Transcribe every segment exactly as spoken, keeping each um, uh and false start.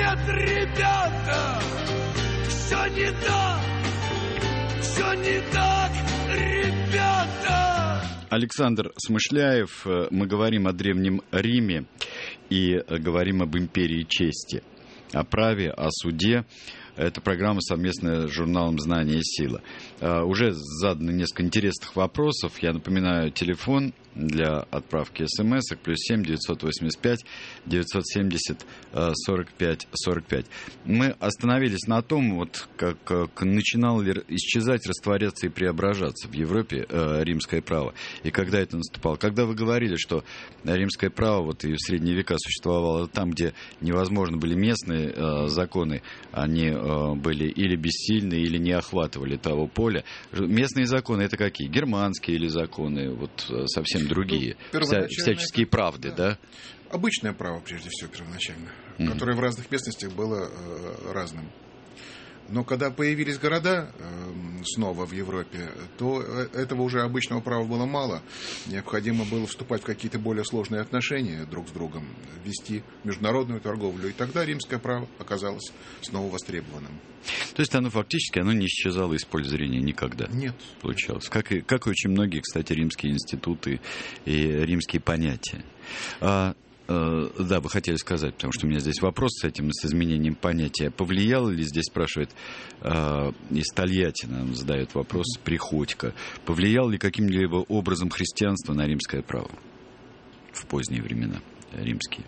Нет, ребята, все не так, все не так, ребята. Александр Смышляев. Мы говорим о Древнем Риме и говорим об империи чести, о праве, о суде. Это программа совместная с журналом «Знание и сила». Uh, уже задано несколько интересных вопросов. Я напоминаю, телефон для отправки смс-ок плюс семь девятьсот восемьдесят пять девятьсот семьдесят сорок пять сорок пять. Мы остановились на том, вот как, как начинало ли исчезать, растворяться и преображаться в Европе э, римское право. И когда это наступало? Когда вы говорили, что римское право вот и в средние века существовало там, где невозможно были местные э, законы, они э, были или бессильны, или не охватывали того поля. Местные законы это какие? Германские или законы? Вот совсем другие. Ну, Вся, всяческие это, правды, да. да? Обычное право, прежде всего, первоначально, mm-hmm. которое в разных местностях было э, разным. Но когда появились города э, снова в Европе, то этого уже обычного права было мало. Необходимо было вступать в какие-то более сложные отношения друг с другом, вести международную торговлю. И тогда римское право оказалось снова востребованным. То есть оно фактически оно не исчезало из поля зрения никогда? Нет. Получалось. Как и, как и очень многие, кстати, римские институты и римские понятия. А, Да, вы хотели сказать, потому что у меня здесь вопрос с этим, с изменением понятия. Повлияло ли, здесь спрашивает э, из Тольятти, нам задает вопрос Приходько, повлияло ли каким-либо образом христианство на римское право в поздние времена, римские?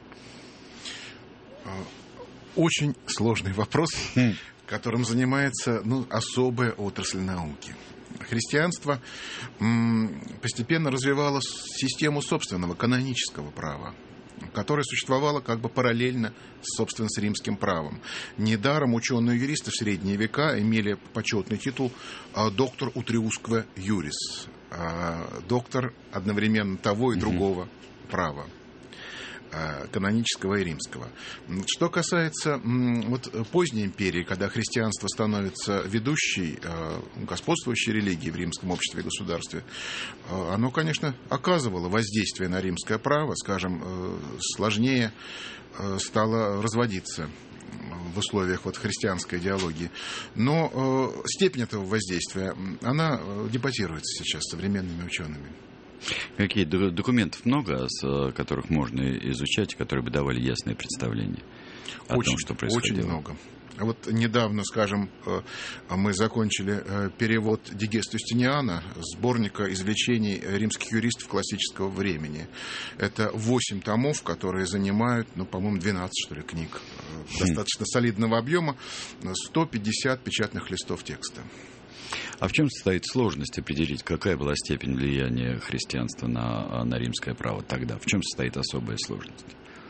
Очень сложный вопрос, хм. которым занимается ну, особая отрасль науки. Христианство м, постепенно развивало систему собственного канонического права, которая существовала как бы параллельно, собственно, с римским правом. Недаром ученые-юристы в средние века имели почетный титул «доктор утриускве юрис», доктор одновременно того и другого mm-hmm. права, канонического и римского. Что касается вот, поздней империи, когда христианство становится ведущей, господствующей религией в римском обществе и государстве, оно, конечно, оказывало воздействие на римское право, скажем, сложнее стало разводиться в условиях вот, христианской идеологии. Но степень этого воздействия, она дебатируется сейчас современными учеными. Какие документов много, с которых можно изучать, которые бы давали ясное представление о очень, том, что происходило? Очень много. Вот недавно, скажем, мы закончили перевод Дигеста Юстиниана, сборника извлечений римских юристов классического времени. Это восемь томов, которые занимают, ну, по-моему, двенадцать, что ли, книг. Достаточно солидного объема, сто пятьдесят печатных листов текста. А в чем состоит сложность определить, какая была степень влияния христианства на, на римское право тогда? В чем состоит особая сложность?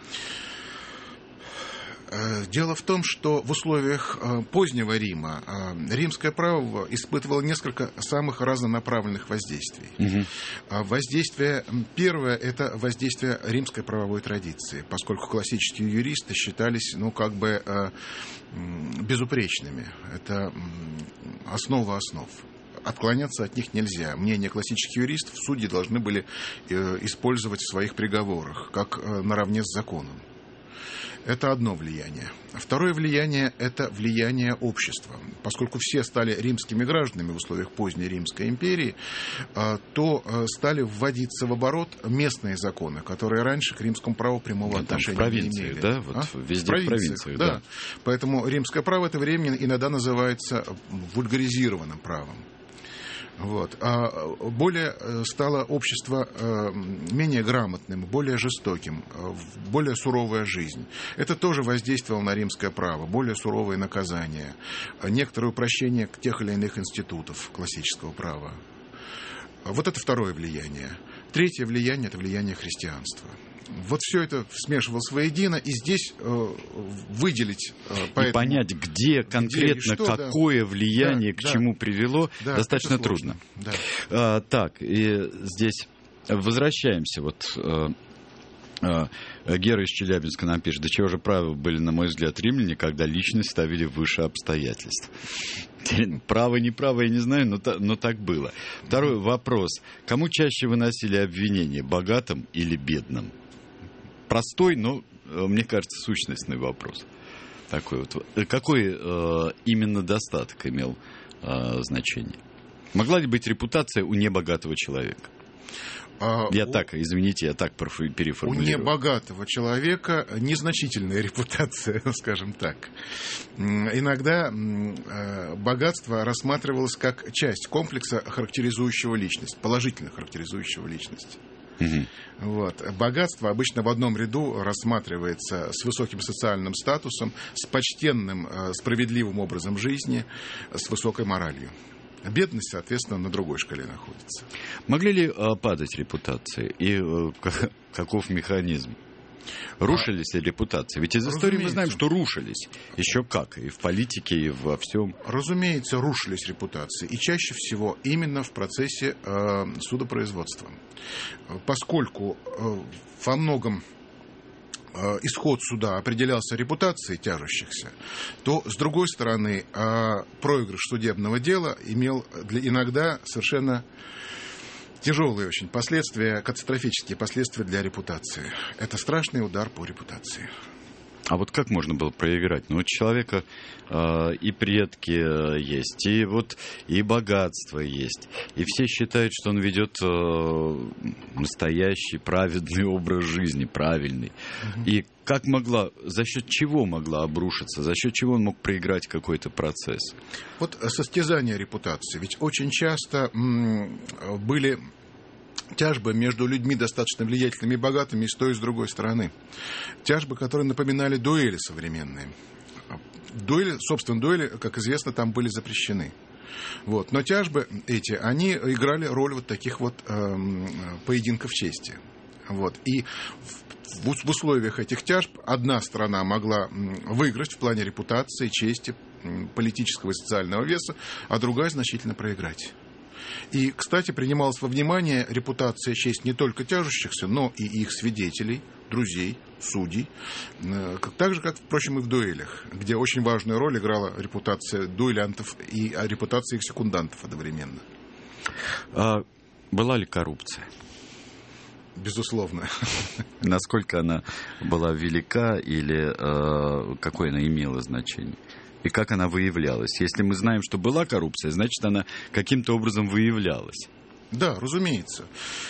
Дело в том, что в условиях позднего Рима римское право испытывало несколько самых разнонаправленных воздействий. Угу. Воздействие первое – это воздействие римской правовой традиции, поскольку классические юристы считались, ну, как бы безупречными. Это основа основ. Отклоняться от них нельзя. Мнения классических юристов судьи должны были использовать в своих приговорах, как наравне с законом. Это одно влияние. Второе влияние – это влияние общества. Поскольку все стали римскими гражданами в условиях поздней Римской империи, то стали вводиться в оборот местные законы, которые раньше к римскому праву прямого да, отношения не имели. Да? Вот а? Везде в провинциях, провинциях да. да. Поэтому римское право это время иногда называется вульгаризированным правом. Вот. А более стало общество менее грамотным, более жестоким, более суровая жизнь. Это тоже воздействовало на римское право, более суровые наказания, некоторое упрощение тех или иных институтов классического права. Вот это второе влияние. Третье влияние – это влияние христианства. Вот все это смешивалось воедино, и здесь э, выделить... Э, поэтому, и понять, где конкретно, где что, какое да, влияние, да, к да, чему привело, да, достаточно трудно. Да. А, так, и здесь возвращаемся. Вот э, э, Гера из Челябинска нам пишет, до чего же правы были, на мой взгляд, римляне, когда личность ставили выше обстоятельств. Право, не право, я не знаю, но, та, но так было. Второй вопрос. Кому чаще выносили обвинения, богатым или бедным? Простой, но, мне кажется, сущностный вопрос. Такой вот. Какой э, именно достаток имел э, значение? Могла ли быть репутация у небогатого человека? А, я у... так, извините, я так переформулирую. У небогатого человека незначительная репутация, скажем так. Иногда богатство рассматривалось как часть комплекса, характеризующего личность, положительно характеризующего личность. Угу. Вот. Богатство обычно в одном ряду рассматривается с высоким социальным статусом, с почтенным, справедливым образом жизни, с высокой моралью. Бедность, соответственно, на другой шкале находится. Могли ли а, падать репутации? И а, как, каков механизм? Рушились ли репутации? Ведь из истории мы знаем, что рушились. Еще как. И в политике, и во всем. Разумеется, рушились репутации. И чаще всего именно в процессе э, судопроизводства. Поскольку э, во многом исход суда определялся репутацией тяжущихся, то, с другой стороны, проигрыш судебного дела имел иногда совершенно тяжелые очень последствия, катастрофические последствия для репутации. Это страшный удар по репутации. А вот как можно было проиграть? Ну, у человека э, и предки есть, и вот и богатство есть. И все считают, что он ведет э, настоящий, праведный образ жизни, правильный. Угу. И как могла, за счет чего могла обрушиться, за счет чего он мог проиграть какой-то процесс? Вот состязание репутации. Ведь очень часто м- были... тяжбы между людьми достаточно влиятельными и богатыми и с той, и с другой стороны. Тяжбы, которые напоминали дуэли современные. Дуэли, собственно, дуэли, как известно, там были запрещены. Вот. Но тяжбы эти, они играли роль вот таких вот э, поединков чести. Вот. И в, в условиях этих тяжб одна сторона могла выиграть в плане репутации, чести, политического и социального веса, а другая значительно проиграть. И, кстати, принималась во внимание репутация, честь не только тяжущихся, но и их свидетелей, друзей, судей, так же, как, впрочем, и в дуэлях, где очень важную роль играла репутация дуэлянтов и репутация их секундантов одновременно. А была ли коррупция? Безусловно. Насколько она была велика или э, какое она имела значение? И как она выявлялась? Если мы знаем, что была коррупция, значит, она каким-то образом выявлялась. Да, разумеется.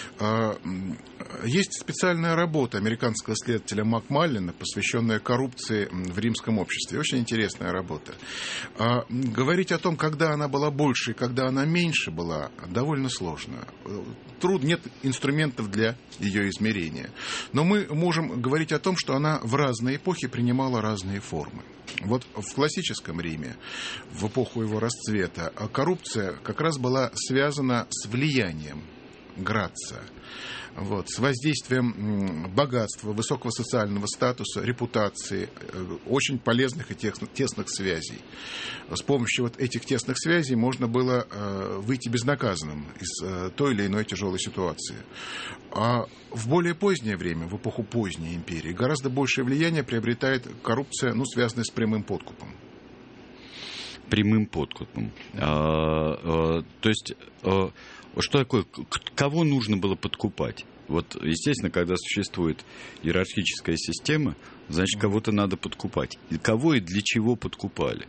Есть специальная работа американского следователя Макмаллина, посвященная коррупции в римском обществе. Очень интересная работа. Говорить о том, когда она была больше и когда она меньше была, довольно сложно. Труд, нет инструментов для ее измерения. Но мы можем говорить о том, что она в разные эпохи принимала разные формы. Вот в классическом Риме, в эпоху его расцвета, коррупция как раз была связана с влиянием Грация, вот, с воздействием богатства, высокого социального статуса, репутации, очень полезных и тесных связей. С помощью вот этих тесных связей можно было выйти безнаказанным из той или иной тяжелой ситуации. А в более позднее время, в эпоху поздней империи, гораздо большее влияние приобретает коррупция, ну, связанная с прямым подкупом. Прямым подкупом. А, а, то есть, а, что такое, кого нужно было подкупать? Вот, естественно, когда существует иерархическая система, значит, кого-то надо подкупать. И кого и для чего подкупали?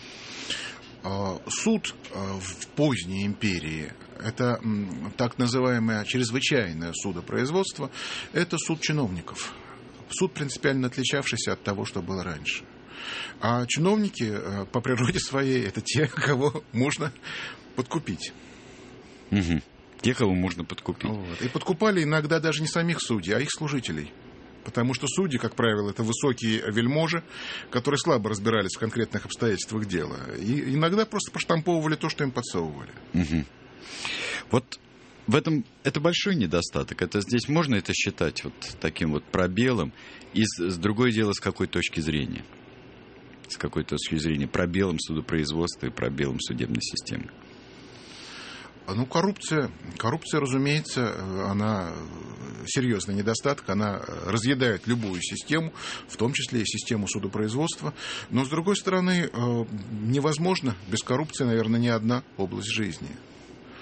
Суд в поздней империи, это так называемое чрезвычайное судопроизводство, это суд чиновников. Суд, принципиально отличавшийся от того, что было раньше. А чиновники по природе своей это те, кого можно подкупить. Угу. Те, кого можно подкупить. Вот. И подкупали иногда даже не самих судей, а их служителей. Потому что судьи, как правило, это высокие вельможи, которые слабо разбирались в конкретных обстоятельствах дела. И иногда просто проштамповывали то, что им подсовывали. Угу. Вот в этом это большой недостаток. Это здесь можно это считать вот таким вот пробелом. И с, с другое дело, с какой точки зрения? С какой точки зрения? Пробелом судопроизводства и пробелом судебной системы. Ну, коррупция, коррупция, разумеется, она серьезный недостаток, она разъедает любую систему, в том числе и систему судопроизводства. Но, с другой стороны, невозможно без коррупции, наверное, ни одна область жизни.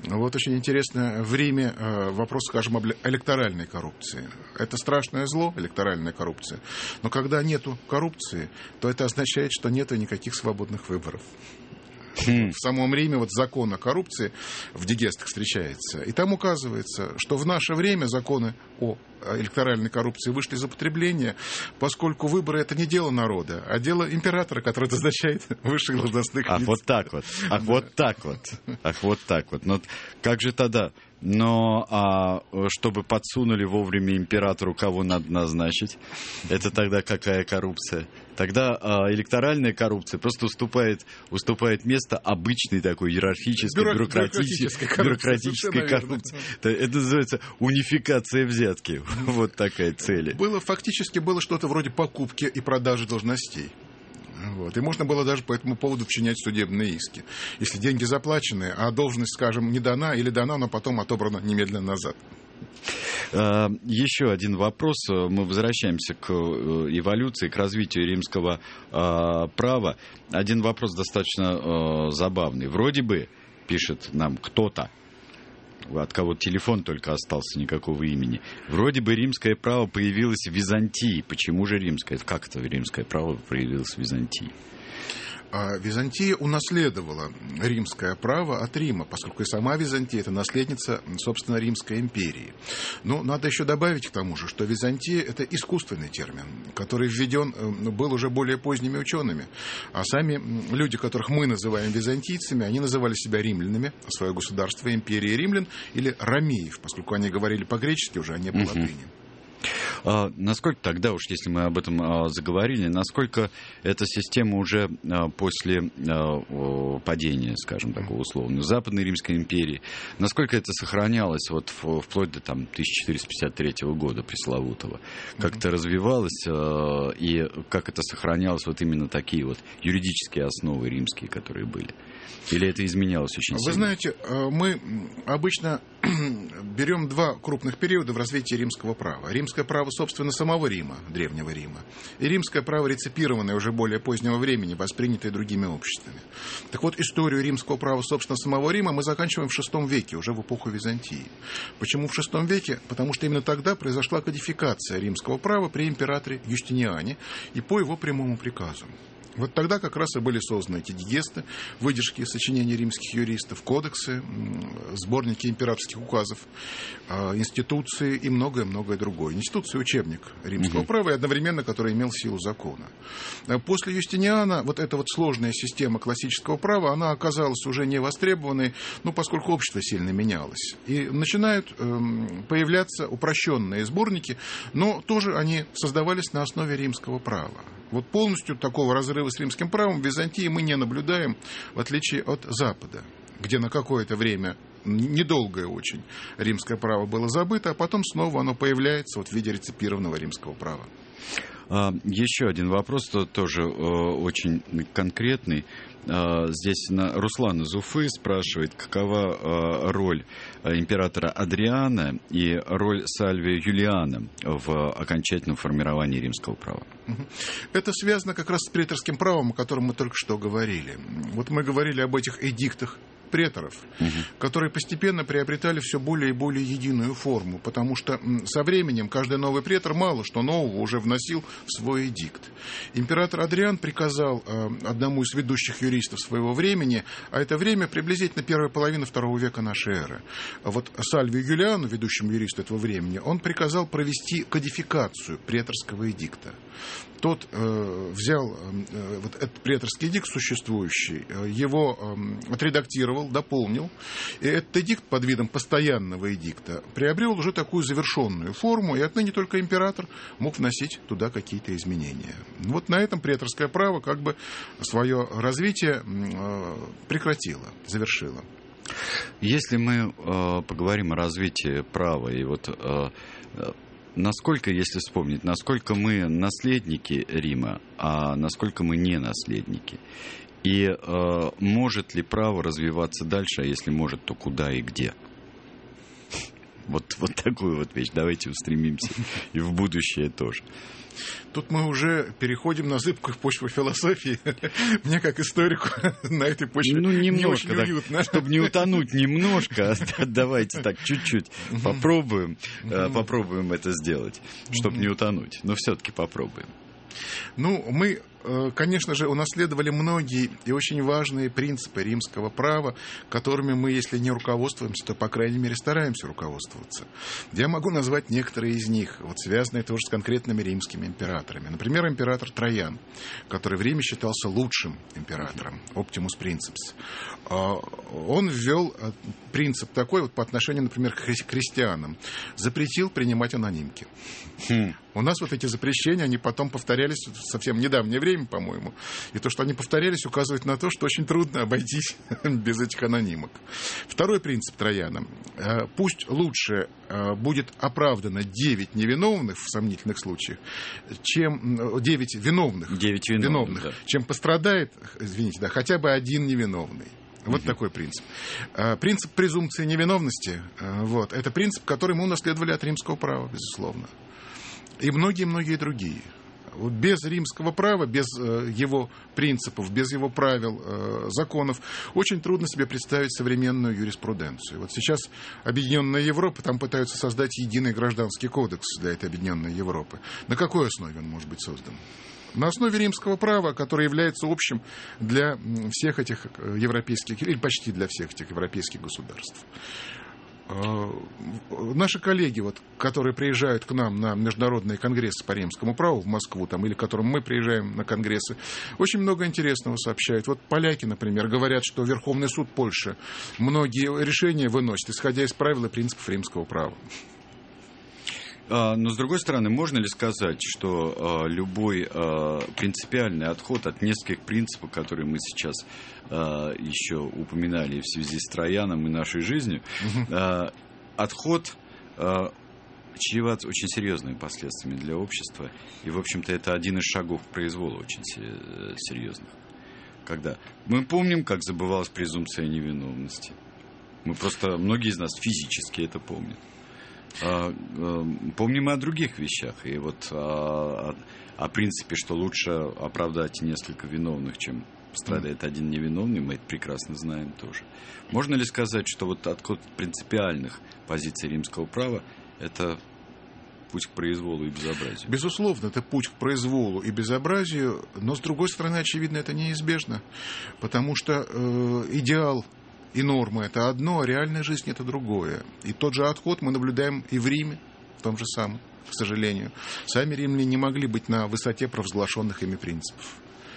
Вот очень интересно в Риме вопрос, скажем, об электоральной коррупции. Это страшное зло, электоральная коррупция. Но когда нету коррупции, то это означает, что нету никаких свободных выборов. В самом Риме вот закон о коррупции в дигестах встречается. И там указывается, что в наше время законы о электоральной коррупции вышли из употребления, поскольку выборы — это не дело народа, а дело императора, который назначает высших должностных лиц. Ах, вот так вот. Ах, вот так вот. Ах, вот так вот. Но как же тогда? Но а, чтобы подсунули вовремя императору, кого надо назначить, это тогда какая коррупция? Тогда а, электоральная коррупция просто уступает, уступает место обычной такой иерархической, Бюро... бюрократической, бюрократической коррупции. Это, это называется унификация взятки. Вот такая цель. Было, фактически было что-то вроде покупки и продажи должностей. Вот. И можно было даже по этому поводу вчинять судебные иски. Если деньги заплачены, а должность, скажем, не дана или дана, но потом отобрана немедленно назад. Еще один вопрос. Мы возвращаемся к эволюции, к развитию римского права. Один вопрос достаточно забавный. Вроде бы, пишет нам кто-то, от кого телефон только остался, никакого имени. Вроде бы римское право появилось в Византии. Почему же римское? Как это римское право появилось в Византии? Византия унаследовала римское право от Рима, поскольку и сама Византия — это наследница, собственно, Римской империи. Но надо еще добавить к тому же, что Византия — это искусственный термин, который введен был уже более поздними учеными. А сами люди, которых мы называем византийцами, они называли себя римлянами, свое государство — империя римлян, или ромеев, поскольку они говорили по-гречески уже, а не по-латыни. А, насколько тогда, уж если мы об этом а, заговорили, насколько эта система уже а, после а, падения, скажем, такого условно, Западной Римской империи, насколько это сохранялось вот в, вплоть до там, тысяча четыреста пятьдесят третьего года пресловутого, как это развивалось а, и как это сохранялось, вот именно такие вот юридические основы римские, которые были? Или это изменялось очень сильно? Вы знаете, мы обычно берем два крупных периода в развитии римского права. Римское право, собственно, самого Рима, Древнего Рима, и римское право, реципированное уже более позднего времени, воспринятое другими обществами. Так вот, историю римского права, собственно, самого Рима мы заканчиваем в шестом веке, уже в эпоху Византии. Почему в шестом веке? Потому что именно тогда произошла кодификация римского права при императоре Юстиниане и по его прямому приказу. Вот тогда как раз и были созданы эти дигесты, выдержки из сочинений римских юристов, кодексы, сборники императорских указов, институции и многое-многое другое. Институция — учебник римского угу. права, и одновременно который имел силу закона. После Юстиниана вот эта вот сложная система классического права, она оказалась уже не востребованной, ну, поскольку общество сильно менялось. И начинают эм, появляться упрощенные сборники, но тоже они создавались на основе римского права. Вот полностью такого разрыва с римским правом в Византии мы не наблюдаем, в отличие от Запада, где на какое-то время, недолгое очень, римское право было забыто, а потом снова оно появляется вот в виде реципированного римского права. Еще один вопрос, тоже очень конкретный. Здесь Руслан из Уфы спрашивает, какова роль императора Адриана и роль Сальвия Юлиана в окончательном формировании римского права. Это связано как раз с преторским правом, о котором мы только что говорили. Вот мы говорили об этих эдиктах преторов, угу. которые постепенно приобретали все более и более единую форму, потому что со временем каждый новый претор мало что нового уже вносил в свой эдикт. Император Адриан приказал э, одному из ведущих юристов своего времени, а это время приблизительно первая половина второго века нашей эры. А вот Сальвию Юлиану, ведущему юристу этого времени, он приказал провести кодификацию преторского эдикта. Тот э, взял э, вот этот преторский эдикт существующий, э, его э, отредактировал, дополнил, и этот эдикт под видом постоянного эдикта приобрел уже такую завершенную форму, и отныне только император мог вносить туда какие-то изменения. Вот на этом преторское право как бы свое развитие э, прекратило, завершило. Если мы э, поговорим о развитии права и вот э, насколько, если вспомнить, насколько мы наследники Рима, а насколько мы не наследники? И э, может ли право развиваться дальше, а если может, то куда и где? Вот, вот такую вот вещь. Давайте устремимся и в будущее тоже. Тут мы уже переходим на зыбкую почву философии. Мне, как историку, на этой почве ну, немножко, не очень уютно. Так, чтобы не утонуть немножко, давайте так чуть-чуть попробуем, попробуем это сделать, чтобы не утонуть. Но все-таки попробуем. Ну, мы, конечно же, унаследовали многие и очень важные принципы римского права, которыми мы, если не руководствуемся, то, по крайней мере, стараемся руководствоваться. Я могу назвать некоторые из них, вот, связанные тоже с конкретными римскими императорами. Например, император Троян, который в Риме считался лучшим императором, Optimus Princeps. Он ввел принцип такой вот по отношению, например, к христианам. Запретил принимать анонимки. Хм. У нас вот эти запрещения, они потом повторялись в совсем недавнее время, по-моему. И то, что они повторялись, указывает на то, что очень трудно обойтись без этих анонимок. Второй принцип Трояна. Пусть лучше будет оправдано девять невиновных в сомнительных случаях, чем девять виновных, девять виновных, виновных да. чем пострадает, извините, да, хотя бы один невиновный. Вот угу. такой принцип. Принцип презумпции невиновности, вот, это принцип, который мы унаследовали от римского права, безусловно. И многие-многие другие. Без римского права, без его принципов, без его правил, законов, очень трудно себе представить современную юриспруденцию. Вот сейчас Объединенная Европа, там пытаются создать единый гражданский кодекс для этой Объединенной Европы. На какой основе он может быть создан? На основе римского права, которое является общим для всех этих европейских, или почти для всех этих европейских государств. Наши коллеги, вот, которые приезжают к нам на международные конгрессы по римскому праву в Москву, там, или к которым мы приезжаем на конгрессы, очень много интересного сообщают. Вот поляки, например, говорят, что Верховный суд Польши многие решения выносит, исходя из правил и принципов римского права. Но, с другой стороны, можно ли сказать, что любой принципиальный отход от нескольких принципов, которые мы сейчас еще упоминали в связи с Трояном и нашей жизнью, угу. отход чреват очень серьезными последствиями для общества. И, в общем-то, это один из шагов произвола очень серьезных. Когда мы помним, как забывалась презумпция невиновности. Мы просто, многие из нас физически это помнят. Помним и о других вещах. И вот о, о принципе, что лучше оправдать несколько виновных, чем страдает один невиновный, мы это прекрасно знаем тоже. Можно ли сказать, что вот отход принципиальных позиций римского права – это путь к произволу и безобразию? Безусловно, это путь к произволу и безобразию, но, с другой стороны, очевидно, это неизбежно, потому что э, идеал и нормы – это одно, а реальная жизнь – это другое. И тот же отход мы наблюдаем и в Риме, в том же самом, к сожалению. Сами римляне не могли быть на высоте провозглашенных ими принципов.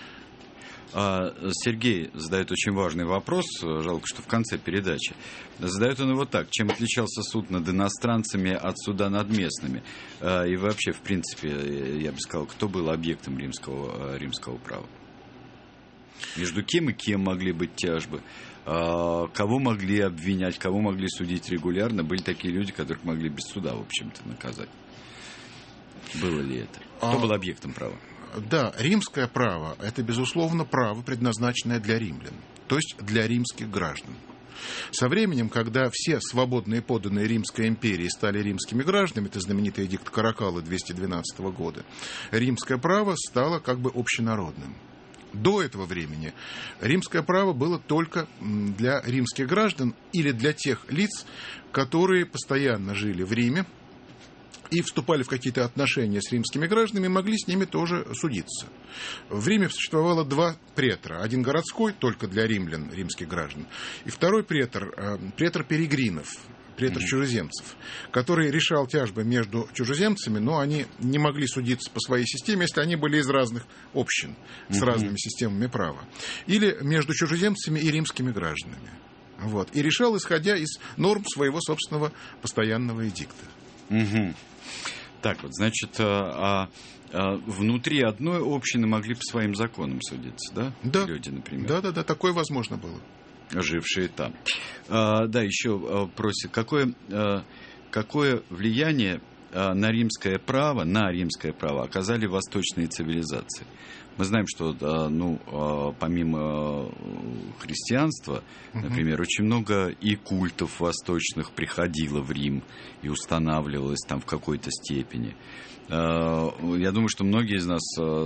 Сергей задает очень важный вопрос, жалко, что в конце передачи. Задает он его так: чем отличался суд над иностранцами от суда над местными? И вообще, в принципе, я бы сказал, кто был объектом римского, римского права? Между кем и кем могли быть тяжбы? Кого могли обвинять, кого могли судить регулярно? Были такие люди, которых могли без суда, в общем-то, наказать. Было ли это? Кто был объектом права? Да, римское право – это, безусловно, право, предназначенное для римлян, то есть для римских граждан. Со временем, когда все свободные подданные Римской империи стали римскими гражданами, это знаменитый эдикт Каракаллы двести двенадцатого года, римское право стало как бы общенародным. До этого времени римское право было только для римских граждан или для тех лиц, которые постоянно жили в Риме и вступали в какие-то отношения с римскими гражданами, и могли с ними тоже судиться. В Риме существовало два претора. Один городской, только для римлян, римских граждан, и второй претор, претор перегринов, претор mm-hmm. чужеземцев, который решал тяжбы между чужеземцами, но они не могли судиться по своей системе, если они были из разных общин, mm-hmm. с разными системами права. Или между чужеземцами и римскими гражданами. Вот. И решал, исходя из норм своего собственного постоянного эдикта. Угу. Так вот, значит, а, а, внутри одной общины могли по своим законам судиться, да? Да. Люди, например. Да, да, да, такое возможно было. Жившие там. А, да, еще а, просит, какое, а, какое влияние а, на римское право, на римское право оказали восточные цивилизации? Мы знаем, что ну, помимо христианства, например, очень много и культов восточных приходило в Рим и устанавливалось там в какой-то степени. Я думаю, что многие из нас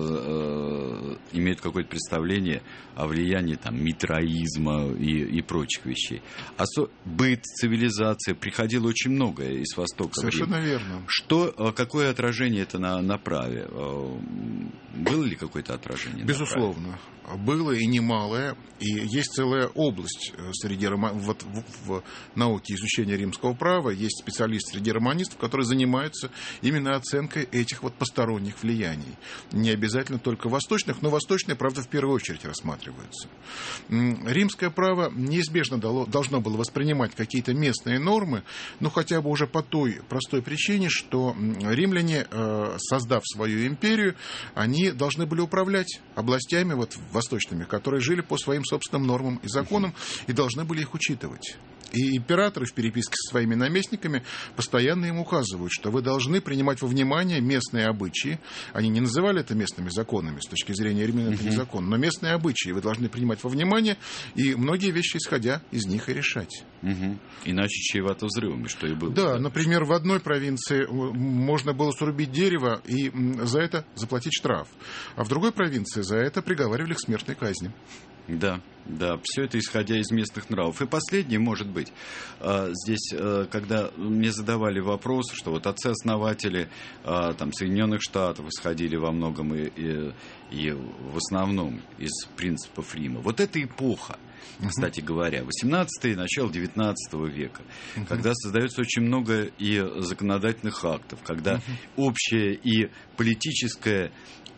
имеют какое-то представление о влиянии там, митраизма и, и прочих вещей. А со... быт, цивилизация, приходило очень многое из Востока. Совершенно верно. Что, какое отражение это на, на праве? Было ли какое-то отражение? Безусловно. Было и немалое. И есть целая область среди вот, в, в науке изучения римского права. Есть специалисты среди романистов, которые занимаются именно оценкой этих вот посторонних влияний. Не обязательно только восточных, но восточные, правда, в первую очередь рассматриваются. Римское право неизбежно дало, должно было воспринимать какие-то местные нормы, ну хотя бы уже по той простой причине, что римляне, создав свою империю, они должны были управлять областями вот восточными, которые жили по своим собственным нормам и законам и должны были их учитывать. И императоры в переписке со своими наместниками постоянно им указывают, что вы должны принимать во внимание местные обычаи. Они не называли это местными законами, с точки зрения римлян это не закон, но местные обычаи вы должны принимать во внимание и многие вещи, исходя из них, и решать. Угу. Иначе чревато взрывами, что и было. Да, да, например, в одной провинции можно было срубить дерево и за это заплатить штраф, а в другой провинции за это приговаривали к смертной казни. Да, да, все это исходя из местных нравов. И последнее, может быть, здесь, когда мне задавали вопрос, что вот отцы-основатели там, Соединенных Штатов исходили во многом и, и, и в основном из принципов Рима. Вот эта эпоха, кстати говоря, восемнадцатый и начало девятнадцатого века, uh-huh. когда создается очень много и законодательных актов, когда uh-huh. общее и политическое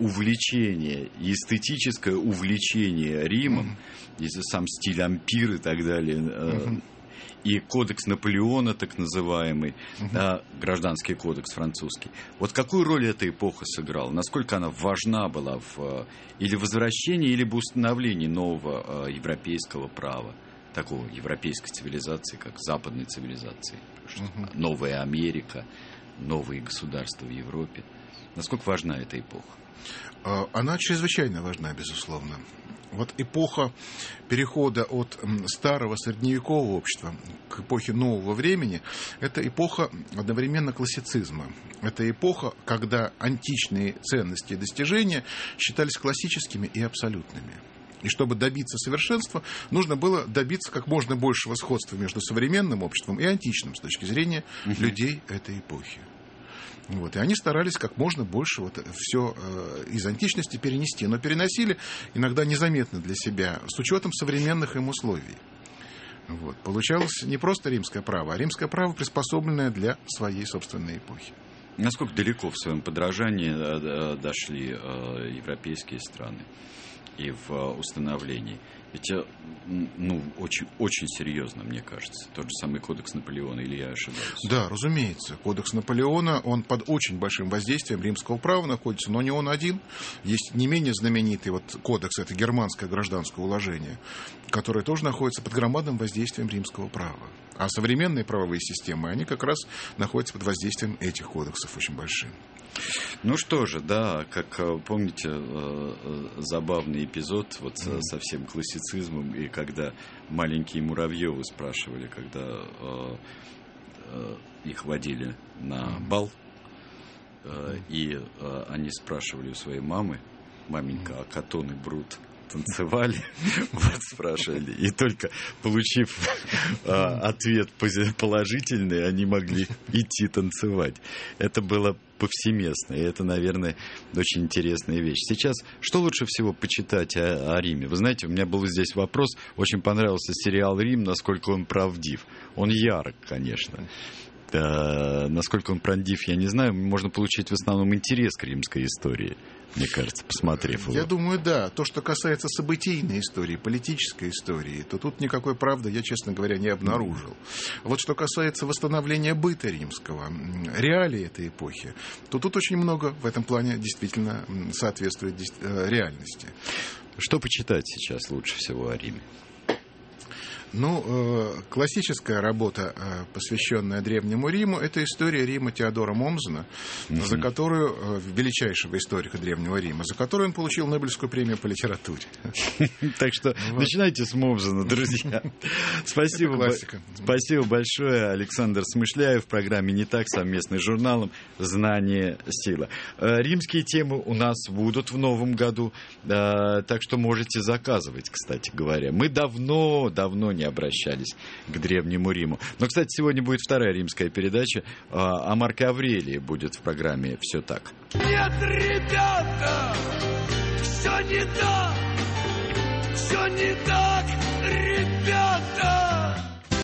увлечение, и эстетическое увлечение Римом, uh-huh. и сам стиль ампир и так далее, uh-huh. и кодекс Наполеона, так называемый, uh-huh. да, гражданский кодекс французский. Вот какую роль эта эпоха сыграла? Насколько она важна была в или возвращении, или в установлении нового европейского права, такого европейской цивилизации, как западной цивилизации? Uh-huh. Новая Америка, новые государства в Европе. Насколько важна эта эпоха? Она чрезвычайно важна, безусловно. Вот эпоха перехода от старого средневекового общества к эпохе нового времени – это эпоха одновременно классицизма. Это эпоха, когда античные ценности и достижения считались классическими и абсолютными. И чтобы добиться совершенства, нужно было добиться как можно большего сходства между современным обществом и античным с точки зрения uh-huh. людей этой эпохи. Вот. И они старались как можно больше вот все э, из античности перенести, но переносили иногда незаметно для себя, с учетом современных им условий. Вот. Получалось не просто римское право, а римское право, приспособленное для своей собственной эпохи. Насколько далеко в своем подражании дошли европейские страны и в установлении? Ведь, ну, очень, очень серьезно, мне кажется. Тот же самый кодекс Наполеона, или я ошибаюсь? Да, разумеется. Кодекс Наполеона, он под очень большим воздействием римского права находится, но не он один. Есть не менее знаменитый вот кодекс, это германское гражданское уложение, которое тоже находится под громадным воздействием римского права. А современные правовые системы, они как раз находятся под воздействием этих кодексов очень большим. Ну что же, да, как помните, забавный эпизод вот mm. со всем классицизмом, и когда маленькие Муравьевы спрашивали, когда э, э, их водили на бал, э, и э, они спрашивали у своей мамы: маменька, а Катон и Брут танцевали? Вот спрашивали. И только получив а, ответ положительный, они могли идти танцевать. Это было повсеместно. И это, наверное, очень интересная вещь. Сейчас, что лучше всего почитать о, о Риме? Вы знаете, у меня был здесь вопрос. Очень понравился сериал «Рим», насколько он правдив. Он ярок, конечно. Да, насколько он правдив, я не знаю. Можно получить в основном интерес к римской истории, мне кажется, посмотрев его. Я думаю, да. То, что касается событийной истории, политической истории, то тут никакой правды я, честно говоря, не обнаружил. Вот что касается восстановления быта римского, реалий этой эпохи, то тут очень много в этом плане действительно соответствует реальности. Что почитать сейчас лучше всего о Риме? Ну, классическая работа, посвященная Древнему Риму, это история Рима Теодора Момзена, mm-hmm. за которую, величайшего историка Древнего Рима, за которую он получил Нобелевскую премию по литературе. Так что начинайте с Момзена, друзья. Спасибо. Спасибо большое. Александр Смышляев в программе «Не так», совместной с журналом «Знание. Сила». Римские темы у нас будут в новом году, так что можете заказывать, кстати говоря. Мы давно, давно не обращались к Древнему Риму. Но, кстати, сегодня будет вторая римская передача. О Марке Аврелии будет в программе «Все так». Нет, ребята, все не так, все не так.